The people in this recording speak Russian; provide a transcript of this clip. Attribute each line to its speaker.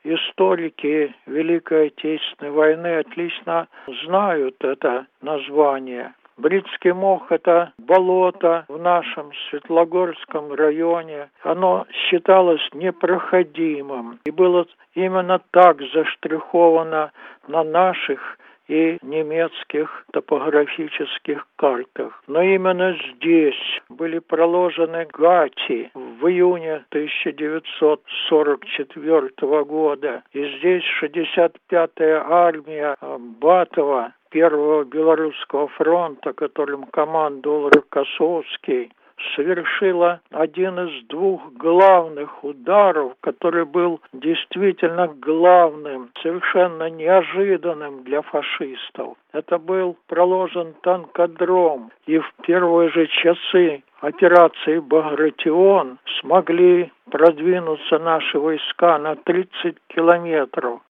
Speaker 1: историки Великой Отечественной войны отлично знают это название. Бритский мох – это болото в нашем Светлогорском районе. Оно считалось непроходимым и было именно так заштриховано на наших и немецких топографических картах. Но именно здесь были проложены гати в июне 1944 года. И здесь 65-я армия Батова, Первого Белорусского фронта, которым командовал Рокоссовский, совершила один из двух главных ударов, который был действительно главным, совершенно неожиданным для фашистов. Это был проложен танкодром, и в первые же часы операции «Багратион» смогли продвинуться наши войска на 30 километров.